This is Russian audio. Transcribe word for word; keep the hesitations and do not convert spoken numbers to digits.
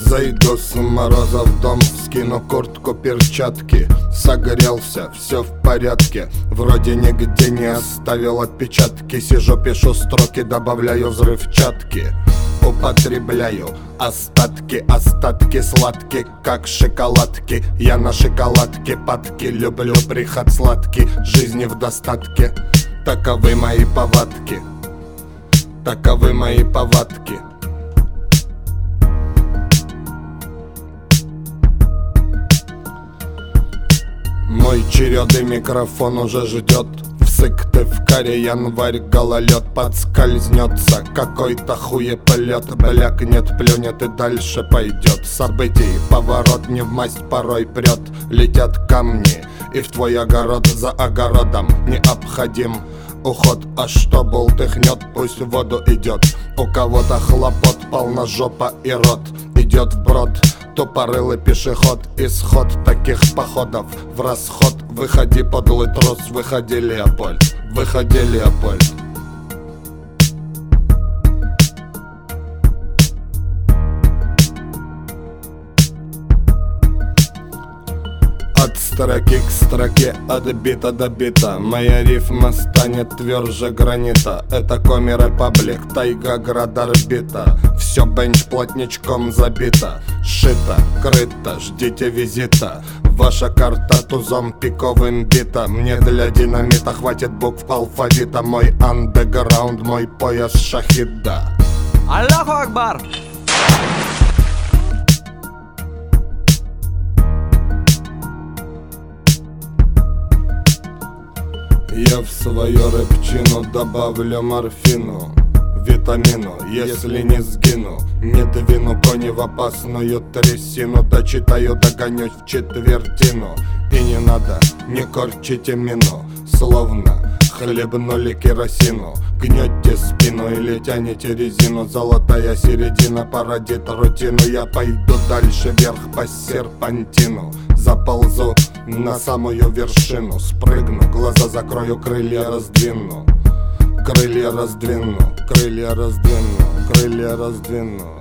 Зайду с мороза в дом, скину куртку, перчатки. Согрелся, все в порядке, вроде нигде не оставил отпечатки. Сижу, пишу строки, добавляю взрывчатки. Употребляю остатки, остатки сладкие, как шоколадки. Я на шоколадке падки, люблю приход сладкий, жизни в достатке. Таковы мои повадки, таковы мои повадки. Мой черед и микрофон уже ждет. Всык ты в каре, январь, гололед подскользнется. Какой-то хуеплет, блякнет, плюнет и дальше пойдет. Событий поворот не в масть порой прет. Летят камни и в твой огород, за огородом необходим уход. А что бултыхнет, пусть в воду идет. У кого-то хлопот, полна жопа и рот. Идет вброд тупорылый пешеход. Исход таких походов в расход. Выходи, подлый трус, выходи, Леопольд, выходи, Леопольд. От строки к строке, от бита до бита, моя рифма станет тверже гранита. Это коми-репаблик, тайга, град, орбита. Все бенч плотничком забито, шито, крыто, ждите визита. Ваша карта тузом пиковым бита. Мне для динамита хватит букв алфавита. Мой андеграунд, мой пояс шахида. Аллаху Акбар! Я в свою рэпчину добавлю морфину, витамину, если не сгину. Не двину кони в опасную трясину. Дочитаю, догонюсь в четвертину. И не надо, не корчите мину, словно хлебнули керосину. Гнете спину или тянете резину. Золотая середина породит рутину. Я пойду дальше вверх по серпантину. Заползу на самую вершину. Спрыгну, глаза закрою, крылья раздвину. Крылья раздвину, крылья раздвину, крылья раздвину.